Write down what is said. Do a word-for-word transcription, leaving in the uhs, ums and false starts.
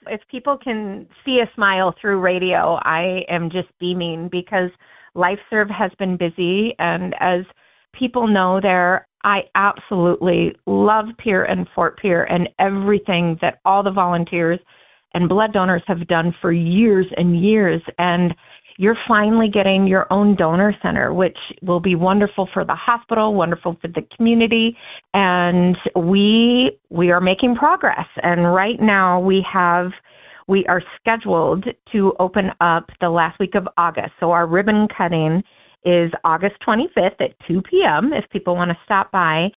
If people can see a smile through radio, I am just beaming because LifeServe has been busy. And as people know there, I absolutely love Peer and Fort Peer and everything that all the volunteers and blood donors have done for years and years. And you're finally getting your own donor center, which will be wonderful for the hospital, wonderful for the community. And we we are making progress. And right now we have we are scheduled to open up the last week of August. So our ribbon cutting is August twenty-fifth at two p.m. if people want to stop by.